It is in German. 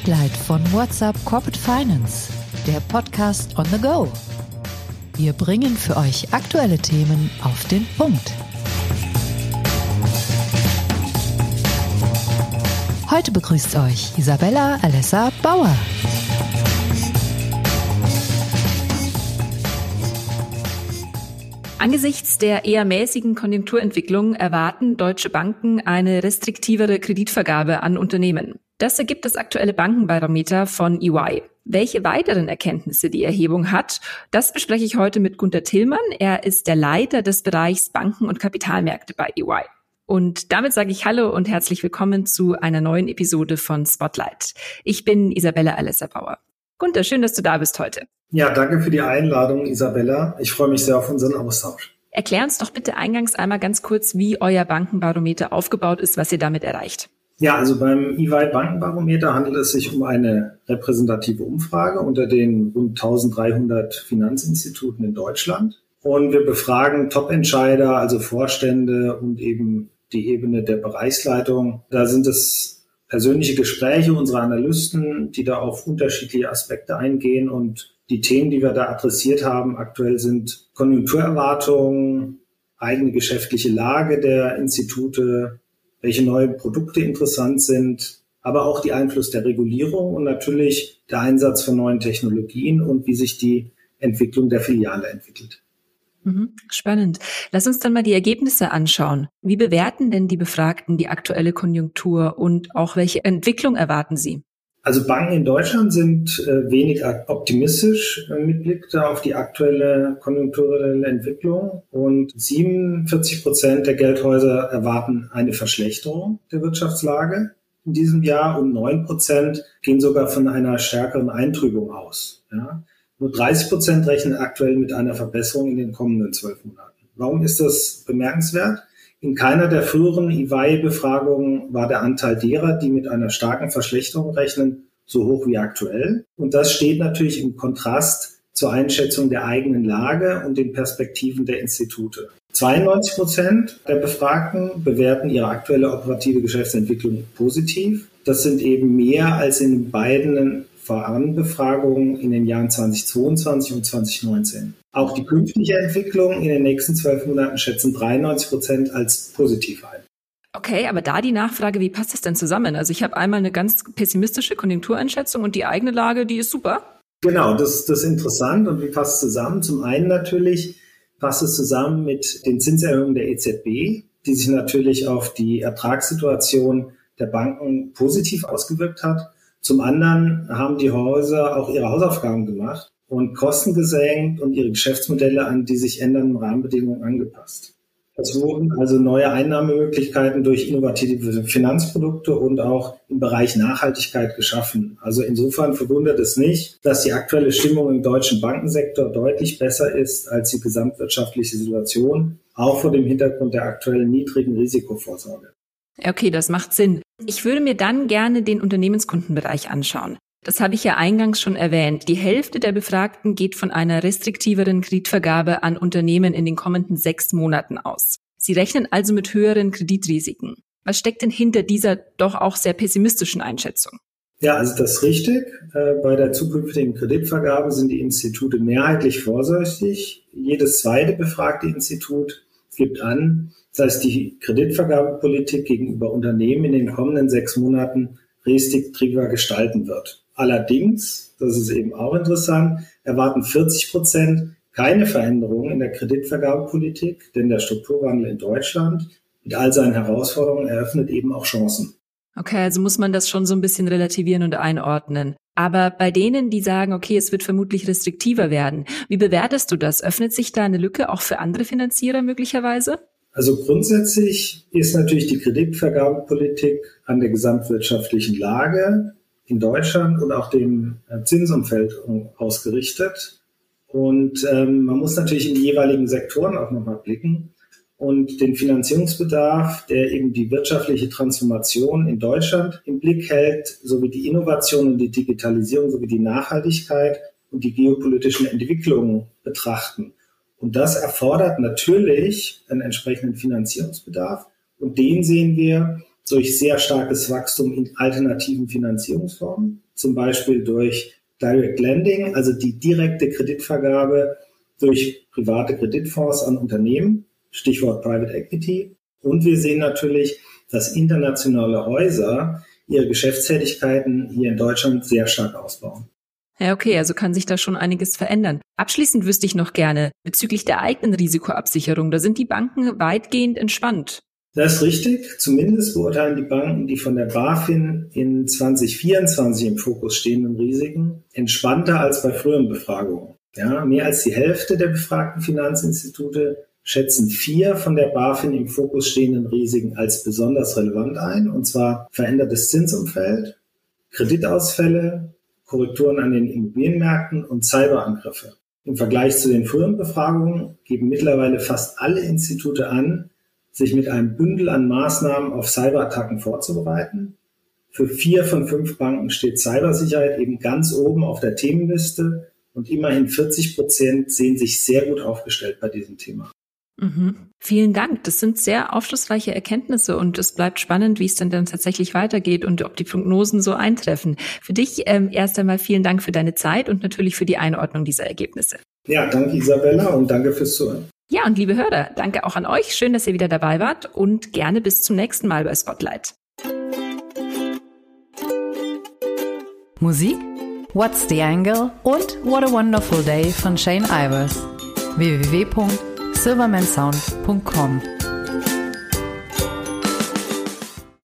Spotlight von WhatsUp Corporate Finance, der Podcast on the go. Wir bringen für euch aktuelle Themen auf den Punkt. Heute begrüßt euch Isabella Alessa Bauer. Angesichts der eher mäßigen Konjunkturentwicklung erwarten deutsche Banken eine restriktivere Kreditvergabe an Unternehmen. Das ergibt das aktuelle Bankenbarometer von EY. Welche weiteren Erkenntnisse die Erhebung hat, das bespreche ich heute mit Gunter Tillmann. Er ist der Leiter des Bereichs Banken und Kapitalmärkte bei EY. Und damit sage ich Hallo und herzlich willkommen zu einer neuen Episode von Spotlight. Ich bin Isabella Alessa Bauer. Gunter, schön, dass du da bist heute. Ja, danke für die Einladung, Isabella. Ich freue mich sehr auf unseren Austausch. Erklär uns doch bitte eingangs einmal ganz kurz, wie euer Bankenbarometer aufgebaut ist, was ihr damit erreicht. Ja, also beim EY Bankenbarometer handelt es sich um eine repräsentative Umfrage unter den rund 1300 Finanzinstituten in Deutschland. Und wir befragen Top-Entscheider, also Vorstände und eben die Ebene der Bereichsleitung. Da sind es persönliche Gespräche unserer Analysten, die da auf unterschiedliche Aspekte eingehen. Und die Themen, die wir da adressiert haben aktuell, sind Konjunkturerwartungen, eigene geschäftliche Lage der Institute, welche neuen Produkte interessant sind, aber auch die Einfluss der Regulierung und natürlich der Einsatz von neuen Technologien und wie sich die Entwicklung der Filiale entwickelt. Spannend. Lass uns dann mal die Ergebnisse anschauen. Wie bewerten denn die Befragten die aktuelle Konjunktur und auch welche Entwicklung erwarten sie? Also Banken in Deutschland sind wenig optimistisch mit Blick da auf die aktuelle konjunkturelle Entwicklung und 47% der Geldhäuser erwarten eine Verschlechterung der Wirtschaftslage in diesem Jahr und 9% gehen sogar von einer stärkeren Eintrübung aus. Ja. Nur 30% rechnen aktuell mit einer Verbesserung in den kommenden 12 Monaten. Warum ist das bemerkenswert? In keiner der früheren EY-Befragungen war der Anteil derer, die mit einer starken Verschlechterung rechnen, so hoch wie aktuell. Und das steht natürlich im Kontrast zur Einschätzung der eigenen Lage und den Perspektiven der Institute. 92% der Befragten bewerten ihre aktuelle operative Geschäftsentwicklung positiv. Das sind eben mehr als in den beiden Voranbefragungen in den Jahren 2022 und 2019. Auch die künftige Entwicklung in den nächsten 12 Monaten schätzen 93% als positiv ein. Okay, aber da die Nachfrage, wie passt das denn zusammen? Also ich habe einmal eine ganz pessimistische Konjunktureinschätzung und die eigene Lage, die ist super. Genau, das ist interessant. Und wie passt es zusammen? Zum einen natürlich passt es zusammen mit den Zinserhöhungen der EZB, die sich natürlich auf die Ertragssituation der Banken positiv ausgewirkt hat. Zum anderen haben die Häuser auch ihre Hausaufgaben gemacht und Kosten gesenkt und ihre Geschäftsmodelle an die sich ändernden Rahmenbedingungen angepasst. Es wurden also neue Einnahmemöglichkeiten durch innovative Finanzprodukte und auch im Bereich Nachhaltigkeit geschaffen. Also insofern verwundert es nicht, dass die aktuelle Stimmung im deutschen Bankensektor deutlich besser ist als die gesamtwirtschaftliche Situation, auch vor dem Hintergrund der aktuellen niedrigen Risikovorsorge. Okay, das macht Sinn. Ich würde mir dann gerne den Unternehmenskundenbereich anschauen. Das habe ich ja eingangs schon erwähnt. Die Hälfte der Befragten geht von einer restriktiveren Kreditvergabe an Unternehmen in den kommenden 6 Monaten aus. Sie rechnen also mit höheren Kreditrisiken. Was steckt denn hinter dieser doch auch sehr pessimistischen Einschätzung? Ja, also das ist richtig. Bei der zukünftigen Kreditvergabe sind die Institute mehrheitlich vorsichtig. Jedes zweite befragte Institut gibt an, dass die Kreditvergabepolitik gegenüber Unternehmen in den kommenden 6 Monaten restriktiver gestalten wird. Allerdings, das ist eben auch interessant, erwarten 40% keine Veränderungen in der Kreditvergabepolitik, denn der Strukturwandel in Deutschland mit all seinen Herausforderungen eröffnet eben auch Chancen. Okay, also muss man das schon so ein bisschen relativieren und einordnen. Aber bei denen, die sagen, okay, es wird vermutlich restriktiver werden, wie bewertest du das? Öffnet sich da eine Lücke auch für andere Finanzierer möglicherweise? Also grundsätzlich ist natürlich die Kreditvergabepolitik an der gesamtwirtschaftlichen Lage in Deutschland und auch dem Zinsumfeld ausgerichtet. Und man muss natürlich in die jeweiligen Sektoren auch nochmal blicken und den Finanzierungsbedarf, der eben die wirtschaftliche Transformation in Deutschland im Blick hält, sowie die Innovation und die Digitalisierung sowie die Nachhaltigkeit und die geopolitischen Entwicklungen betrachten. Und das erfordert natürlich einen entsprechenden Finanzierungsbedarf. Und den sehen wir durch sehr starkes Wachstum in alternativen Finanzierungsformen, zum Beispiel durch Direct Lending, also die direkte Kreditvergabe durch private Kreditfonds an Unternehmen, Stichwort Private Equity. Und wir sehen natürlich, dass internationale Häuser ihre Geschäftstätigkeiten hier in Deutschland sehr stark ausbauen. Ja, okay, also kann sich da schon einiges verändern. Abschließend wüsste ich noch gerne bezüglich der eigenen Risikoabsicherung. Da sind die Banken weitgehend entspannt. Das ist richtig. Zumindest beurteilen die Banken die von der BaFin in 2024 im Fokus stehenden Risiken entspannter als bei früheren Befragungen. Ja, mehr als die Hälfte der befragten Finanzinstitute schätzen 4 von der BaFin im Fokus stehenden Risiken als besonders relevant ein, und zwar verändertes Zinsumfeld, Kreditausfälle, Korrekturen an den Immobilienmärkten und Cyberangriffe. Im Vergleich zu den früheren Befragungen geben mittlerweile fast alle Institute an, sich mit einem Bündel an Maßnahmen auf Cyberattacken vorzubereiten. Für 4 von 5 Banken steht Cybersicherheit eben ganz oben auf der Themenliste und immerhin 40% sehen sich sehr gut aufgestellt bei diesem Thema. Vielen Dank. Das sind sehr aufschlussreiche Erkenntnisse und es bleibt spannend, wie es dann tatsächlich weitergeht und ob die Prognosen so eintreffen. Für dich erst einmal vielen Dank für deine Zeit und natürlich für die Einordnung dieser Ergebnisse. Ja, danke Isabella und danke fürs Zuhören. Ja, und liebe Hörer, danke auch an euch. Schön, dass ihr wieder dabei wart und gerne bis zum nächsten Mal bei Spotlight. Musik, What's the Angle und What a Wonderful Day von Shane Ivers. www.silvermansound.com